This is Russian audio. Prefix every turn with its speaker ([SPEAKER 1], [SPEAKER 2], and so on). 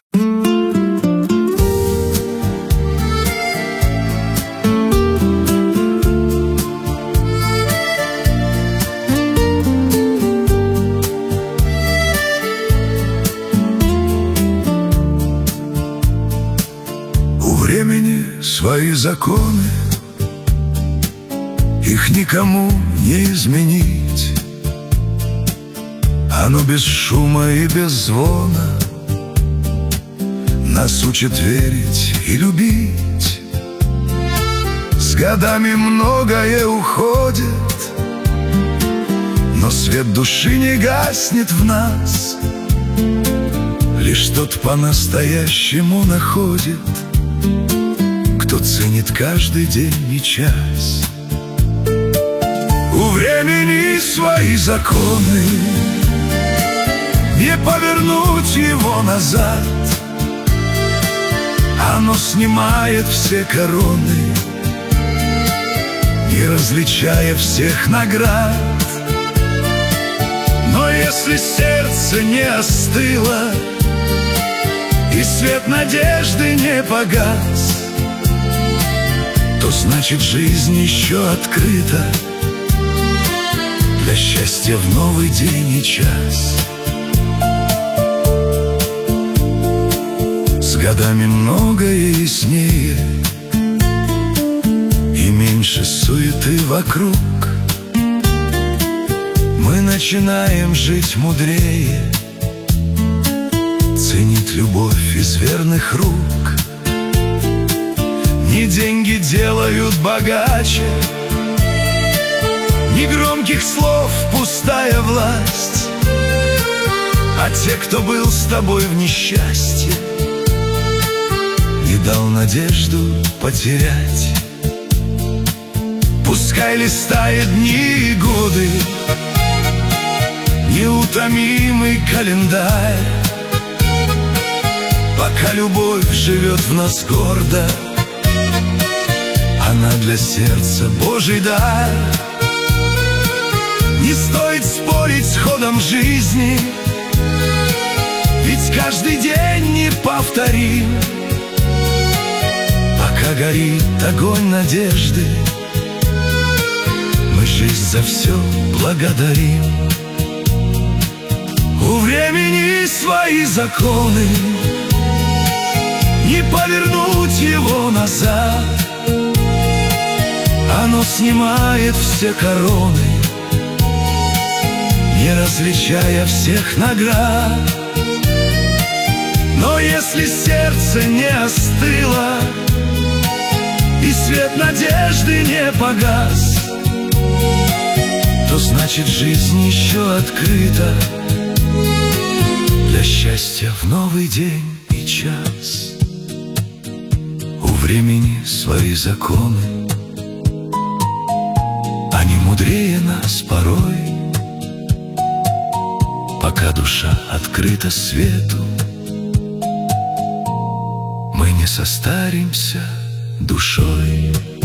[SPEAKER 1] У времени свои законы, их никому не изменить. Оно без шума и без звона нас учит верить и любить. С годами многое уходит, но свет души не гаснет в нас. Лишь тот по-настоящему находит, кто ценит каждый день и час. У времени свои законы, не повернуть его назад. Оно снимает все короны, не различая всех наград. Но если сердце не остыло и свет надежды не погас, то значит жизнь еще открыта для счастья в новый день и час. С годами многое яснее и меньше суеты вокруг. Мы начинаем жить мудрее, ценить любовь из верных рук. Не деньги делают богаче, ни громких слов пустая власть, а те, кто был с тобой в несчастье, не дал надежду потерять. Пускай листает дни и годы неутомимый календарь, пока любовь живет в нас гордо, она для сердца Божий дар. Не стоит спорить с ходом жизни, ведь каждый день неповторим. Пока горит огонь надежды, мы жизнь за все благодарим. У времени свои законы, не повернуть его назад. Оно снимает все короны, не различая всех наград. Но если сердце не остыло и свет надежды не погас, то значит жизнь еще открыта для счастья в новый день и час. У времени свои законы, они мудрее нас порой. Пока душа открыта свету, мы не состаримся душой.